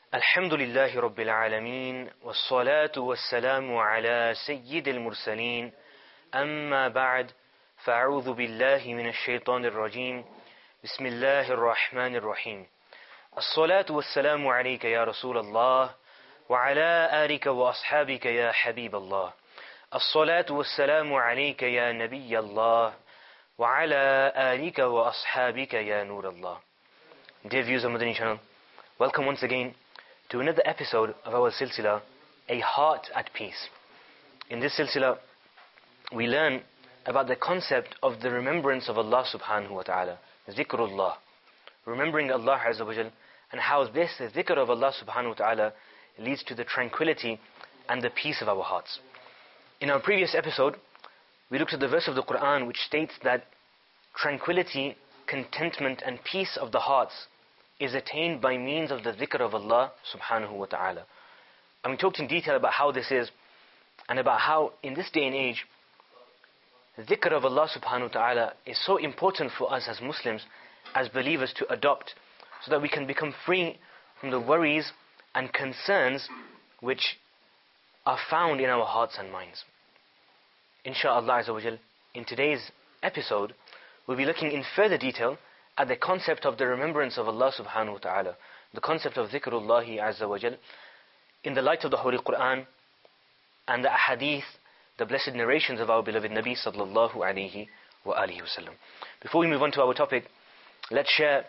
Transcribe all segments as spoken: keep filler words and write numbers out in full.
الحمد لله رب العالمين والصلاة والسلام على سيد المرسلين أما بعد فأعوذ بالله من الشيطان الرجيم بسم الله الرحمن الرحيم الصلاة والسلام عليك يا رسول الله وعلى آلك وأصحابك يا حبيب الله الصلاة والسلام عليك يا نبي الله وعلى آلك وأصحابك يا نور الله. Dear viewers of Madani channel, welcome once again to another episode of our silsila, A Heart at Peace. In this silsila, we learn about the concept of the remembrance of Allah subhanahu wa ta'ala, zikrullah, remembering Allah azza wa jal, and how this, the zikr of Allah subhanahu wa ta'ala, leads to the tranquility and the peace of our hearts. In our previous episode, we looked at the verse of the Quran which states that tranquility, contentment and peace of the hearts is attained by means of the dhikr of Allah subhanahu wa ta'ala. And we talked in detail about how this is, and about how in this day and age, the dhikr of Allah subhanahu wa ta'ala is so important for us as Muslims, as believers, to adopt, so that we can become free from the worries and concerns which are found in our hearts and minds. Insha'Allah azza wa jal, in today's episode, we'll be looking in further detail at the concept of the remembrance of Allah subhanahu wa ta'ala, the concept of dhikrullahi azza wa jal, in the light of the Holy Quran and the ahadith, the blessed narrations of our beloved Nabi sallallahu alayhi wa alihi wasallam. Before we move on to our topic, let's share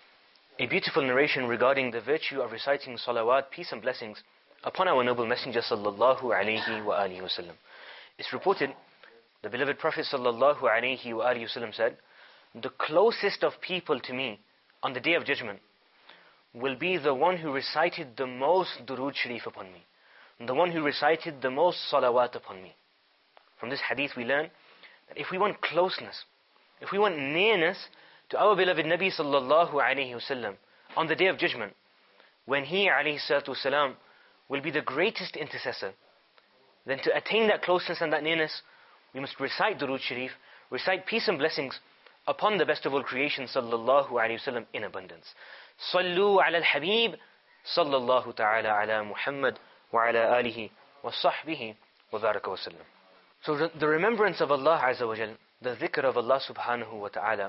a beautiful narration regarding the virtue of reciting salawat, peace and blessings, upon our noble Messenger sallallahu alayhi wa alihi wasallam. It's reported, the beloved Prophet sallallahu alayhi wa alihi wasallam said, the closest of people to me on the day of judgment will be the one who recited the most durood sharif upon me, the one who recited the most salawat upon me. From this hadith we learn that if we want closeness, if we want nearness to our beloved Nabi sallallahu alayhi wasallam on the day of judgment, when he alayhi salatu wasalam will be the greatest intercessor, then to attain that closeness and that nearness, we must recite durood sharif, recite peace and blessings upon the best of all creation sallallahu alayhi wasallam in abundance. Sallu ala al-habib sallallahu ta'ala ala Muhammad wa ala alihi wa sahbihi wa baraka wa sallam. So the, the remembrance of Allah azza wa jal, the dhikr of Allah subhanahu wa ta'ala,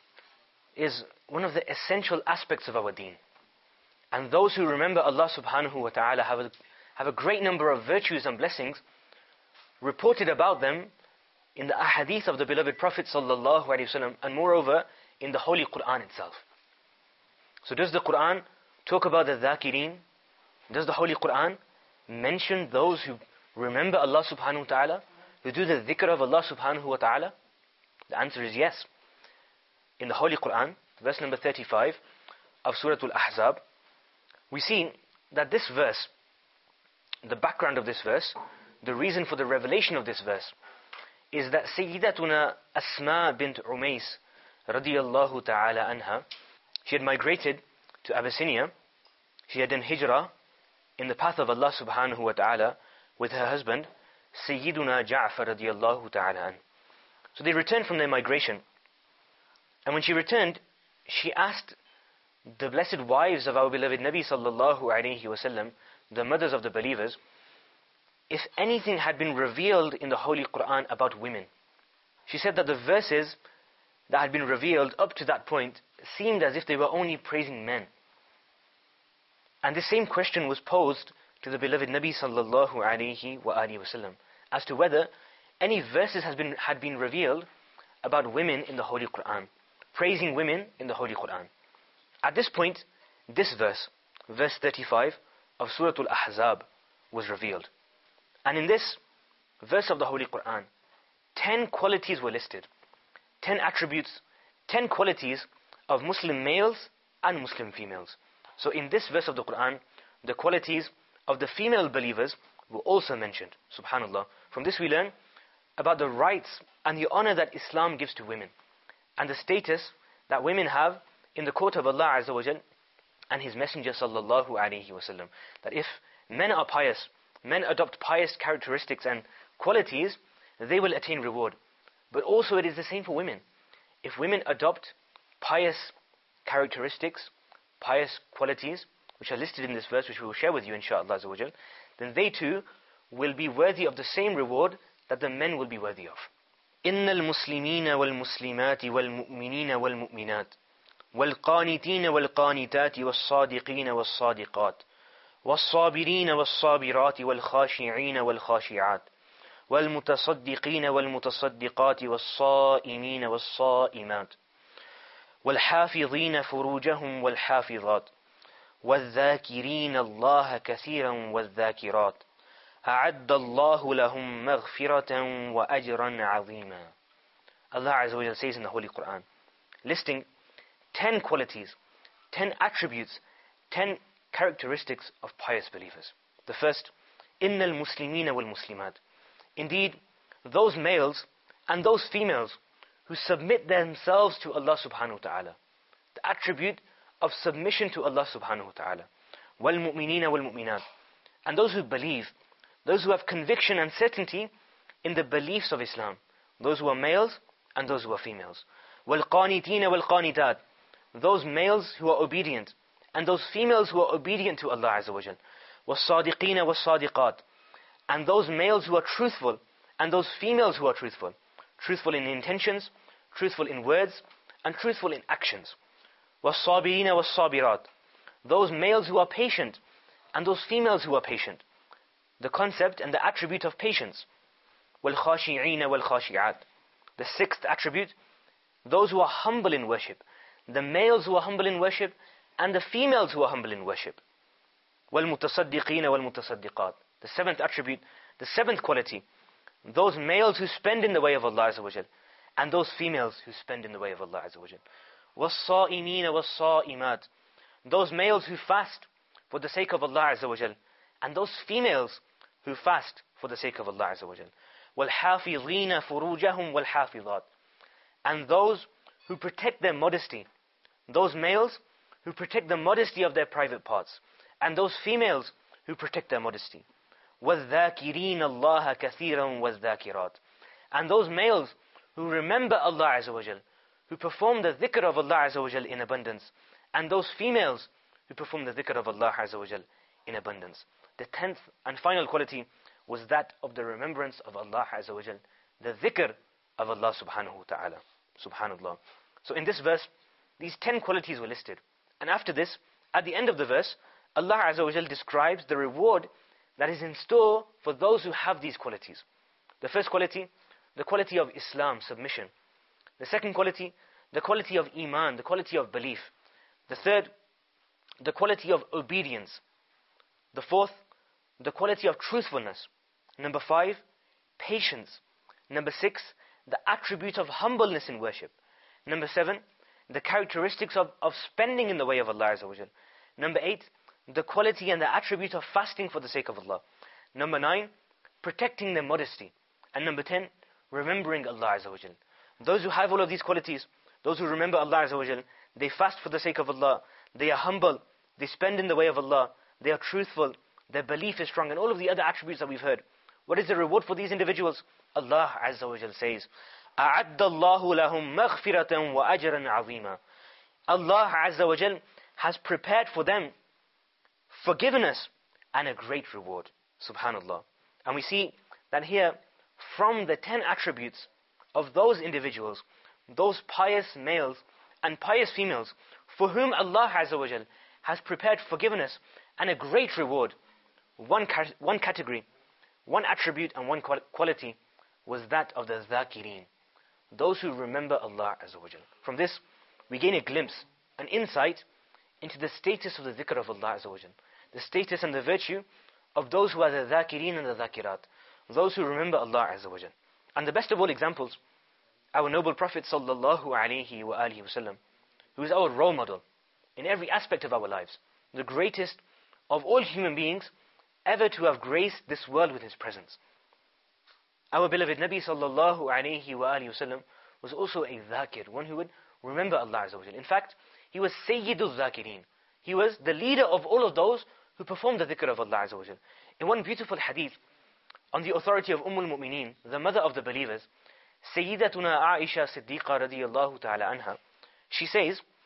is one of the essential aspects of our deen. And those who remember Allah subhanahu wa ta'ala have a, have a great number of virtues and blessings reported about them in the ahadith of the beloved Prophet sallallahu alaihi wasallam, and moreover in the Holy Quran itself. So does the Quran talk about the dhakirin? Does the Holy Quran mention those who remember Allah subhanahu wa ta'ala, who do the dhikr of Allah subhanahu wa ta'ala? The answer is yes. In the Holy Quran, verse number thirty-five of Surah Al-Ahzab, we see that this verse, the background of this verse, the reason for the revelation of this verse, is that Sayyidatuna Asma bint Umays radiyallahu ta'ala anha, she had migrated to Abyssinia. She had done hijrah in the path of Allah subhanahu wa ta'ala with her husband Sayyiduna Ja'far radiyallahu ta'ala anhu. So they returned from their migration, and when she returned, she asked the blessed wives of our beloved Nabi sallallahu alayhi wasallam, the mothers of the believers, if anything had been revealed in the Holy Quran about women. She said that the verses that had been revealed up to that point seemed as if they were only praising men. And the same question was posed to the beloved Nabi sallallahu alayhi wa alihi wasallam, as to whether any verses has been, had been revealed about women in the Holy Quran, praising women in the Holy Quran. At this point, this verse, verse thirty-five of Surah Al-Ahzab, was revealed. And in this verse of the Holy Quran, ten qualities were listed. Ten attributes, ten qualities of Muslim males and Muslim females. So in this verse of the Quran, the qualities of the female believers were also mentioned. Subhanallah. From this we learn about the rights and the honor that Islam gives to women, and the status that women have in the court of Allah azza wa jal and His Messenger sallallahu alayhi wasallam. That if men are pious, men adopt pious characteristics and qualities, they will attain reward. But also it is the same for women. If women adopt pious characteristics, pious qualities, which are listed in this verse, which we will share with you inshaAllah azza wa jal, then they too will be worthy of the same reward that the men will be worthy of. إن المسلمين والمسلمات والمؤمنين والمؤمنات والقانتين والقانتات والصادقين والصادقات والصابرين والصابرات والخاشعين والخاشعات والمتصدقين والمتصدقات والصائمين والصائمات والحافظين فروجهم والحافظات والذاكرين الله كثيرا والذاكرات أعد الله لهم مغفرة وأجرا عظيما. Allah Azza wa Jal says in the Holy Quran, listing ten qualities, ten attributes, ten characteristics of pious believers. The first, إِنَّ الْمُسْلِمِينَ وَالْمُسْلِمَاتِ. Indeed, those males and those females who submit themselves to Allah subhanahu wa ta'ala. The attribute of submission to Allah subhanahu wa ta'ala. وَالْمُؤْمِنِينَ وَالْمُؤْمِنَاتِ. And those who believe, those who have conviction and certainty in the beliefs of Islam. Those who are males and those who are females. وَالْقَانِتِينَ وَالْقَانِتَاتِ. Those males who are obedient and those females who are obedient to Allah Azza wa Jal. وَالصَّادِقِينَ وَالصَّادِقَاتِ. And those males who are truthful and those females who are truthful. Truthful in intentions, truthful in words, and truthful in actions. وَالصَّابِرِينَ وَالصَّابِرَاتِ. Those males who are patient and those females who are patient. The concept and the attribute of patience. وَالْخَاشِعِينَ وَالْخَاشِعَاتِ. The sixth attribute, those who are humble in worship. The males who are humble in worship and the females who are humble in worship. وَالْمُتَصَدِّقِينَ وَالْمُتَصَدِّقَاتِ. The seventh attribute, the seventh quality, those males who spend in the way of Allah Azza wa Jal, and those females who spend in the way of Allah Azza wa Jal. وَالصَّائِمِينَ وَالصَّائِمَاتِ. Those males who fast for the sake of Allah Azza wa Jal, and those females who fast for the sake of Allah Azza wa Jal. وَالْحَافِظِينَ فُرُوجَهُمْ وَالْحَافِظَاتِ. And those who protect their modesty. Those males who protect the modesty of their private parts. And those females who protect their modesty. وَالذَّاكِرِينَ اللَّهَ كَثِيرًا وَالذَّاكِرَاتِ. And those males who remember Allah Azza wa Jal, who perform the dhikr of Allah Azza wa Jal in abundance. And those females who perform the dhikr of Allah Azza wa Jal in abundance. The tenth and final quality was that of the remembrance of Allah Azza wa Jal, the dhikr of Allah subhanahu wa ta'ala. Subhanallah. So in this verse, these ten qualities were listed. And after this, at the end of the verse, Allah Azza wa Jal describes the reward that is in store for those who have these qualities. The first quality, the quality of Islam, submission. The second quality, the quality of Iman, the quality of belief. The third, the quality of obedience. The fourth, the quality of truthfulness. Number five, patience. Number six, the attribute of humbleness in worship. Number seven, the characteristics of, of spending in the way of Allah Azza wa Jal. Number eight, the quality and the attribute of fasting for the sake of Allah. Number nine, protecting their modesty. And number ten, remembering Allah Azza wa Jal. Those who have all of these qualities, those who remember Allah Azza wa Jal, they fast for the sake of Allah, they are humble, they spend in the way of Allah, they are truthful, their belief is strong, and all of the other attributes that we've heard. What is the reward for these individuals? Allah Azza wa Jal says, أَعَدَّ اللَّهُ لَهُمْ مَغْفِرَةً وَأَجْرًا عَظِيمًا. Allah Azza wa Jal has prepared for them forgiveness and a great reward. Subhanallah. And we see that here, from the ten attributes of those individuals, those pious males and pious females, for whom Allah Azza wa Jal has prepared forgiveness and a great reward, one, ca- one category, one attribute and one qual- quality was that of the dhakirin, those who remember Allah Azza wa Jal. From this, we gain a glimpse, an insight into the status of the dhikr of Allah Azza wa Jal, the status and the virtue of those who are the dhakirin and the dhakirat, those who remember Allah Azza wa Jal. And the best of all examples, our noble Prophet sallallahu alaihi wa alihi wasallam, who is our role model in every aspect of our lives, the greatest of all human beings ever to have graced this world with his presence. Our beloved Nabi sallallahu alaihi wa alihi wasallam was also a dhakir, one who would remember Allah Azza wa Jal. In fact, he was Sayyidul Dhakirin. He was the leader of all of those who performed the dhikr of Allah Azza wa Jal. In one beautiful hadith, on the authority of Umm al-Mu'mineen, the mother of the believers, Sayyidatuna Aisha Siddiqa radiyallahu ta'ala anha, she says,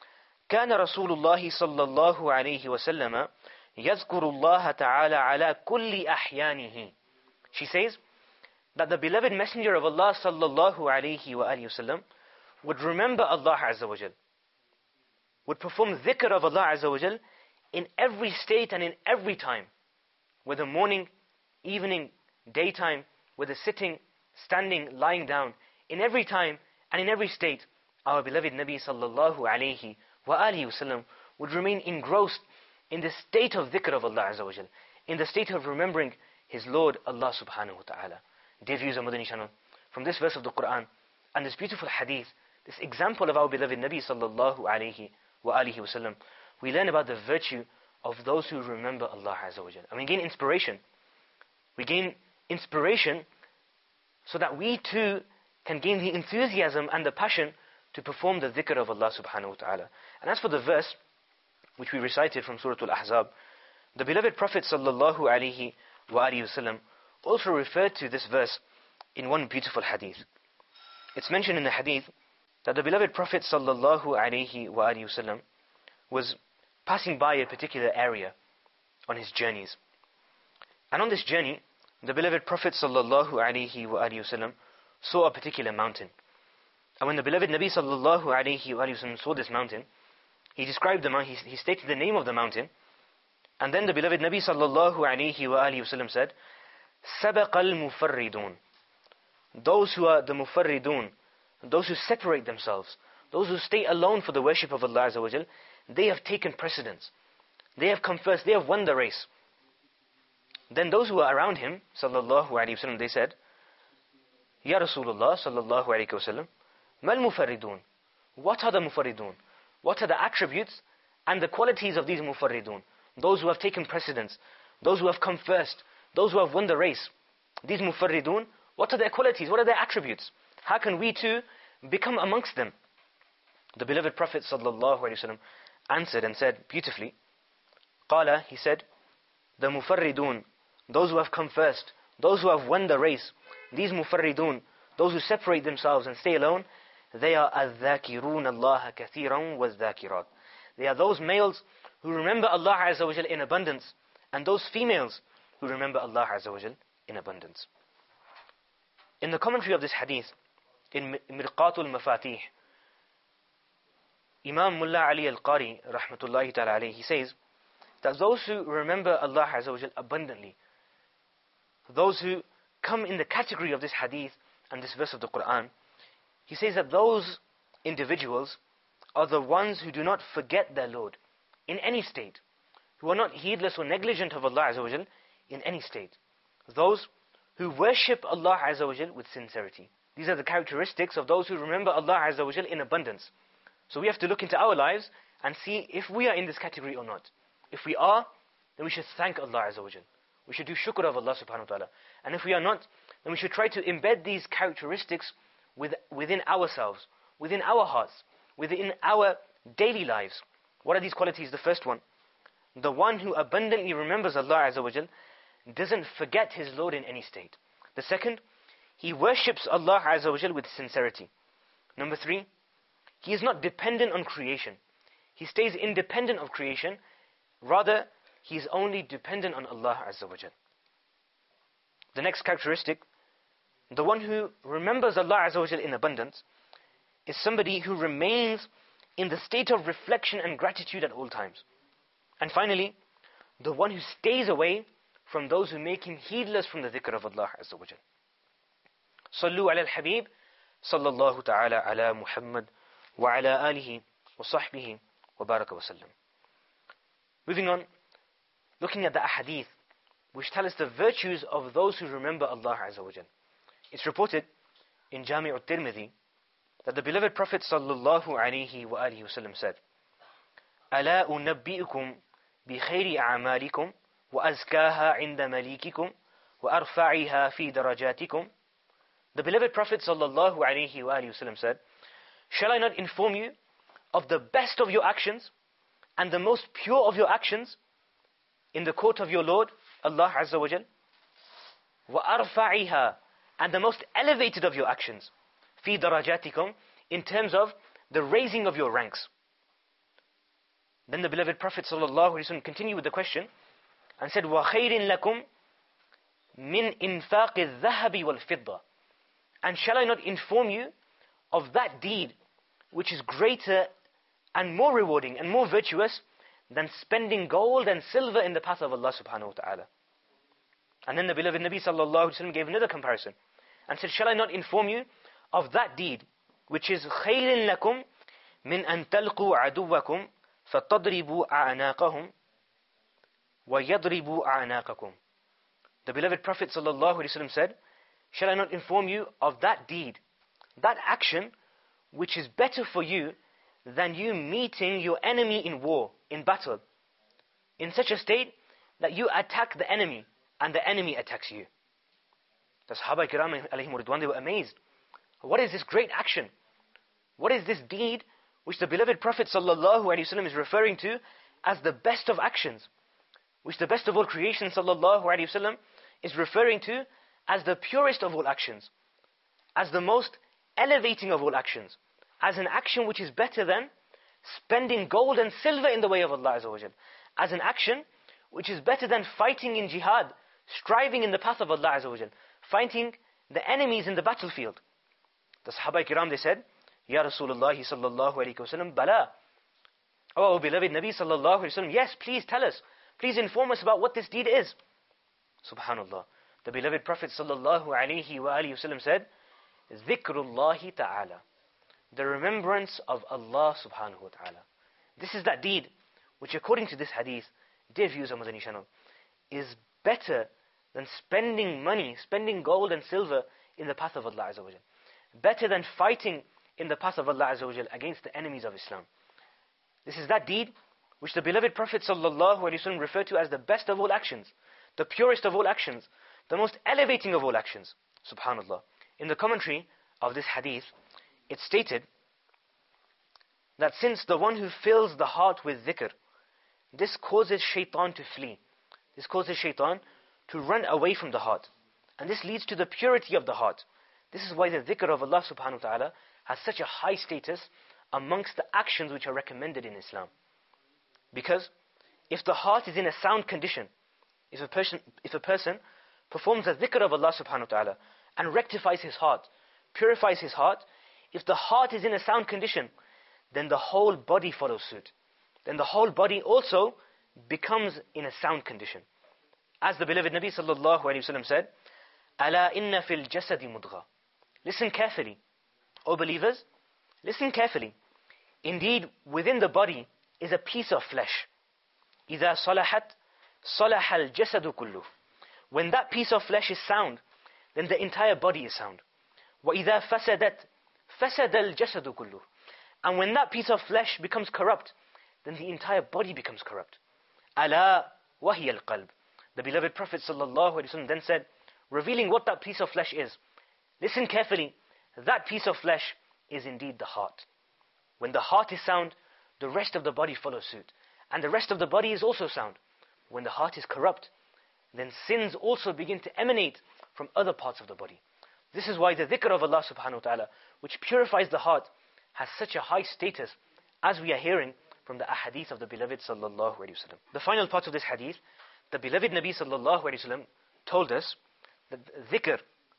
كان رسول الله صلى الله عليه وسلم يذكر الله تعالى على كل أحيانه. She says that the beloved Messenger of Allah صلى الله عليه وآله وسلم would remember Allah Azza wa Jal, would perform dhikr of Allah Azza wa Jal in every state and in every time, whether morning, evening, daytime, whether sitting, standing, lying down, in every time and in every state, our beloved Nabi sallallahu alayhi wa alihi wasallam would remain engrossed in the state of dhikr of Allah Azza wa Jal, in the state of remembering His Lord Allah subhanahu wa ta'ala. Dear viewers of Madani channel, from this verse of the Quran and this beautiful hadith, this example of our beloved Nabi sallallahu alayhi wa alihi wasallam, we learn about the virtue of those who remember Allah Azza wa Jal. And we gain inspiration. We gain inspiration so that we too can gain the enthusiasm and the passion to perform the dhikr of Allah subhanahu wa ta'ala. And as for the verse which we recited from Surah Al-Ahzab, the beloved Prophet sallallahu alayhi wa alihi wasallam also referred to this verse in one beautiful hadith. It's mentioned in the hadith that the beloved Prophet sallallahu alayhi wa alihi wasallam was passing by a particular area on his journeys. And on this journey, the beloved Prophet sallallahu alayhi wa alihi wasallam saw a particular mountain. And when the beloved Nabi sallallahu alayhi wa alihi wasallam saw this mountain, he described the mountain, he, he stated the name of the mountain, and then the beloved Nabi sallallahu alayhi wa alihi wasallam said, سَبَقَ الْمُفَرِّدُونَ. Those who are the mufarridun, those who separate themselves, those who stay alone for the worship of Allah Azza wa Jal, they have taken precedence. They have come first, they have won the race. Then those who are around him, sallallahu alayhi wasallam, they said, Ya Rasulullah sallallahu alayhi wasallam, Mal mufarridun. What are the mufarridun? What are the attributes and the qualities of these mufarridun? Those who have taken precedence, those who have come first, those who have won the race. These mufarridun, what are their qualities? What are their attributes? How can we too become amongst them? The beloved Prophet sallallahu alayhi wasallam answered and said beautifully, Qala, he said, the mufarridun, those who have come first, those who have won the race, these mufarridun, those who separate themselves and stay alone, they are al-dhakirun Allah kathiran wal-dhakirat. They are those males who remember Allah Azza wa Jal in abundance, and those females who remember Allah Azza wa Jal in abundance. In the commentary of this hadith, in Mirqatul Mafatih, Imam Mullah Ali Al-Qari, rahmatullahi ta'ala alayhi, he says that those who remember Allah Azza wa Jal abundantly, those who come in the category of this hadith and this verse of the Quran, he says that those individuals are the ones who do not forget their Lord in any state, who are not heedless or negligent of Allah Azza wa Jal in any state. Those who worship Allah Azza wa Jal with sincerity. These are the characteristics of those who remember Allah Azza wa Jal in abundance. So we have to look into our lives and see if we are in this category or not. If we are, then we should thank Allah Azza wa Jal. We should do shukr of Allah subhanahu wa ta'ala. And if we are not, then we should try to embed these characteristics with, within ourselves, within our hearts, within our daily lives. What are these qualities? The first one, the one who abundantly remembers Allah Azza wa Jal doesn't forget his Lord in any state. The second, he worships Allah Azza wa Jal with sincerity. Number three, he is not dependent on creation. He stays independent of creation. Rather, he is only dependent on Allah Azza wa Jal. The next characteristic, the one who remembers Allah Azza wa Jal in abundance, is somebody who remains in the state of reflection and gratitude at all times. And finally, the one who stays away from those who make him heedless from the dhikr of Allah Azza wa Jal. Sallu ala al-Habib, sallallahu ta'ala ala Muhammad, wa ala alihi, wa sahbihi, wa baraka wa sallam. Moving on, looking at the ahadith, which tell us the virtues of those who remember Allah Azza wa Jal. It's reported in Jami' al-Tirmidhi that the beloved Prophet sallallahu alayhi wa alihi wasallam said, أَلَا أُنَبِّئُكُمْ بِخَيْرِ أَعْمَالِكُمْ وَأَزْكَاهَا عِنْدَ مَلِيكِكُمْ وَأَرْفَعِهَا فِي دَرَجَاتِكُمْ. The beloved Prophet sallallahu alayhi wa alihi wasallam said, shall I not inform you of the best of your actions and the most pure of your actions in the court of your Lord, Allah Azza wa Jal? وَأَرْفَعِهَا, and the most elevated of your actions, فِي دَرَجَاتِكُمْ, in terms of the raising of your ranks. Then the beloved Prophet ﷺ continued with the question and said, وَخَيْرٍ لَكُمْ مِنْ إِنفَاقِ الذَّهَبِ وَالْفِضَّةِ. And shall I not inform you of that deed which is greater and more rewarding and more virtuous than spending gold and silver in the path of Allah subhanahu wa ta'ala. And then the beloved Nabi sallallahu alaihi wasallam gave another comparison and said, shall I not inform you of that deed which is خَيْرٍ لَكُمْ مِنْ أَن تَلْقُوا عَدُوَّكُمْ فَتَضْرِبُوا أَعْنَاقَهُمْ وَيَضْرِبُوا أَعْنَاقَكُمْ. The beloved Prophet sallallahu alaihi wasallam said, shall I not inform you of that deed, that action which is better for you than you meeting your enemy in war, in battle, in such a state that you attack the enemy and the enemy attacks you. The Sahaba Kiram alayhim ridwan, they were amazed. What is this great action? What is this deed which the beloved Prophet sallallahu alaihi wasallam is referring to as the best of actions, which the best of all creation sallallahu alaihi wasallam is referring to as the purest of all actions, as the most elevating of all actions, as an action which is better than spending gold and silver in the way of Allah Azza wa Jal, as an action which is better than fighting in jihad, striving in the path of Allah Azza wa Jal, fighting the enemies in the battlefield. The Sahaba Kiram, they said, Ya Rasulullah sallallahu alayhi wa sallam, Bala. Oh, beloved Nabi sallallahu alayhi wa sallam, yes, please tell us. Please inform us about what this deed is. Subhanallah. The beloved Prophet sallallahu alayhi wa alihi wa sallam said, Dhikrullahi ta'ala. The remembrance of Allah subhanahu wa ta'ala. This is that deed which, according to this hadith, dear viewers of Madani channel, is better than spending money, spending gold and silver in the path of Allah Azza wa Jal. Better than fighting in the path of Allah Azza wa Jal against the enemies of Islam. This is that deed which the beloved Prophet sallallahu alaihi wasallam referred to as the best of all actions, the purest of all actions, the most elevating of all actions. Subhanallah. In the commentary of this hadith, it stated that since the one who fills the heart with dhikr, this causes shaitan to flee. This causes shaitan to run away from the heart. And this leads to the purity of the heart. This is why the dhikr of Allah subhanahu wa ta'ala has such a high status amongst the actions which are recommended in Islam. Because if the heart is in a sound condition, if a person, if a person performs the dhikr of Allah subhanahu wa ta'ala and rectifies his heart, purifies his heart, if the heart is in a sound condition, then the whole body follows suit. Then the whole body also becomes in a sound condition. As the beloved Nabi sallallahu alayhi wa sallam said, Ala inna fil jasadi mudgha. Listen carefully. O believers, listen carefully. Indeed, within the body is a piece of flesh. إِذَا صَلَحَتْ صَلَحَ الْجَسَدُ كُلُّهُ. When that piece of flesh is sound, then the entire body is sound. وَإِذَا فَسَدَتْ فَسَدَ الْجَسَدُ كُلُّهُ. And when that piece of flesh becomes corrupt, then the entire body becomes corrupt. أَلَا وَهِيَ الْقَلْبِ. The beloved Prophet sallallahu alaihi wasallam then said, revealing what that piece of flesh is. Listen carefully. That piece of flesh is indeed the heart. When the heart is sound, the rest of the body follows suit. And the rest of the body is also sound. When the heart is corrupt, then sins also begin to emanate from other parts of the body. This is why the dhikr of Allah subhanahu wa ta'ala, which purifies the heart, has such a high status, as we are hearing from the ahadith of the beloved sallallahu alaihi wasallam. The final part of this hadith, the beloved Nabi sallallahu alaihi wasallam told us that dhikr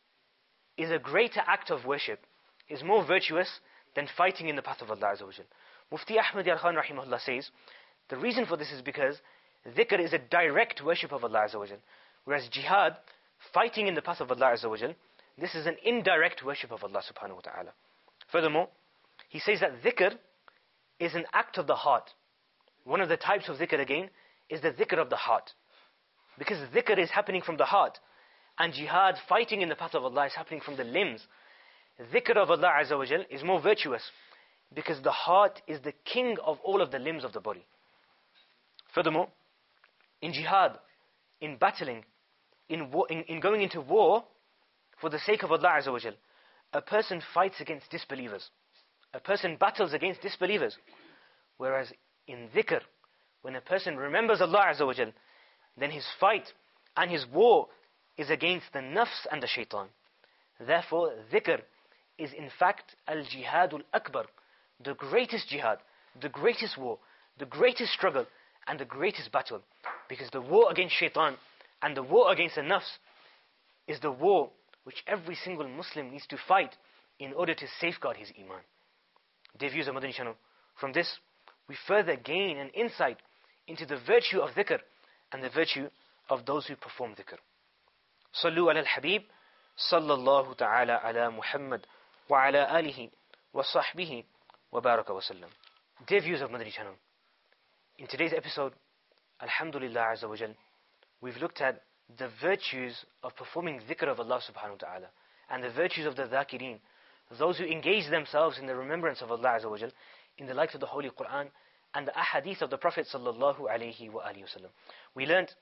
is a greater act of worship, is more virtuous than fighting in the path of Allah Azza wa Jal. Mufti Ahmad Yar Khan rahimahullah says, the reason for this is because dhikr is a direct worship of Allah Azza wa Jal, whereas jihad, fighting in the path of Allah Azza wa Jal, this is an indirect worship of Allah subhanahu wa ta'ala. Furthermore, he says that dhikr is an act of the heart. One of the types of dhikr again is the dhikr of the heart. Because dhikr is happening from the heart, and jihad, fighting in the path of Allah, is happening from the limbs. Dhikr of Allah Azza wa Jal is more virtuous, because the heart is the king of all of the limbs of the body. Furthermore, in jihad, in battling, in, war, in, in going into war, for the sake of Allah Azza wa Jal, a person fights against disbelievers. A person battles against disbelievers. Whereas in dhikr, when a person remembers Allah Azza wa Jal, then his fight and his war is against the nafs and the shaitan. Therefore, dhikr is in fact al-jihadul akbar, the greatest jihad, the greatest war, the greatest struggle and the greatest battle, because the war against shaitan and the war against the nafs is the war which every single Muslim needs to fight in order to safeguard his iman. Dear viewers of Madani channel, from this we further gain an insight into the virtue of dhikr and the virtue of those who perform dhikr. Sallu ala al-Habib, sallallahu ta'ala ala Muhammad, wa ala alihi, wa sahbihi, wa baraka wa sallam. Dear viewers of Madani channel, in today's episode, alhamdulillah azza wa jal, we've looked at the virtues of performing dhikr of Allah subhanahu wa ta'ala, and the virtues of the dhakireen, those who engage themselves in the remembrance of Allah azza wa jal, in the likes of the Holy Quran and the ahadith of the Prophet sallallahu alayhi wa alihi wasallam. We learnt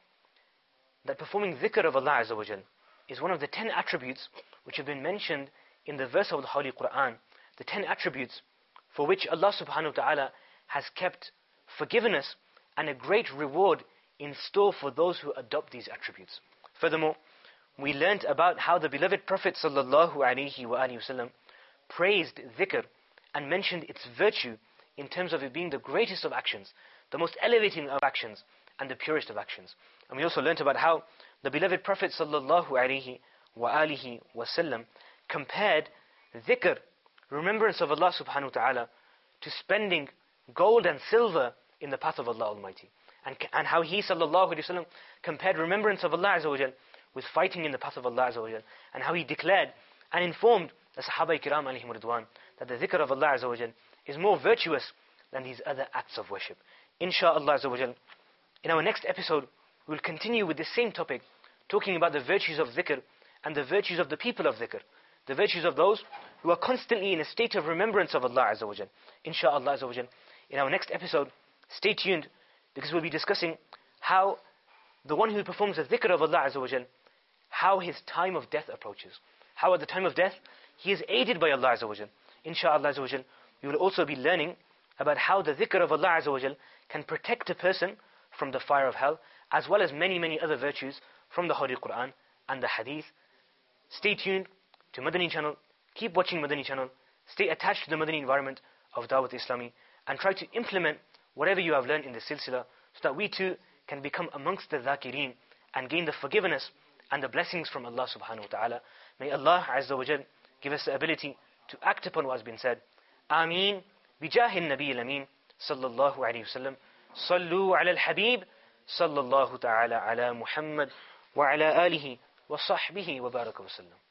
that performing dhikr of Allah azza wa jal is one of the ten attributes which have been mentioned in the verse of the Holy Quran, the ten attributes for which Allah subhanahu wa ta'ala has kept forgiveness and a great reward in store for those who adopt these attributes. Furthermore, we learnt about how the beloved Prophet sallallahu alayhi wa alihi wasallam praised dhikr and mentioned its virtue in terms of it being the greatest of actions, the most elevating of actions, and the purest of actions. And we also learnt about how the beloved Prophet sallallahu alayhi wa alihi wasallam compared dhikr, remembrance of Allah subhanahu wa ta'ala, to spending gold and silver in the path of Allah Almighty. And, and how he sallallahu alayhi wasallam compared remembrance of Allah azza wa jal with fighting in the path of Allah azza wa jal, and how he declared and informed the Sahaba Kiram alayhim ridwan that the dhikr of Allah azza wa jal is more virtuous than these other acts of worship. Insha'Allah azza wa jal, in our next episode, we will continue with the same topic, talking about the virtues of dhikr and the virtues of the people of dhikr, the virtues of those who are constantly in a state of remembrance of Allah azza wa jal. Insha'Allah azza wa jal, in our next episode, stay tuned, because we'll be discussing how the one who performs the dhikr of Allah azza wa jal, how his time of death approaches. How at the time of death, he is aided by Allah azza wa jal. Insha'Allah azza wa jal, we will also be learning about how the dhikr of Allah azza wa jal can protect a person from the fire of hell, as well as many, many other virtues from the Holy Quran and the Hadith. Stay tuned to Madani channel, keep watching Madani channel, stay attached to the Madani environment of Dawat Islami, and try to implement whatever you have learned in the silsila, so that we too can become amongst the dhakireen and gain the forgiveness and the blessings from Allah subhanahu wa ta'ala. May Allah azza wa jal give us the ability to act upon what has been said. Ameen. Bijahin Nabi al-Amin sallallahu alayhi wa sallam. Sallu ala al-Habib sallallahu ta'ala ala Muhammad wa ala alihi wa sahbihi wa baraka wa sallam.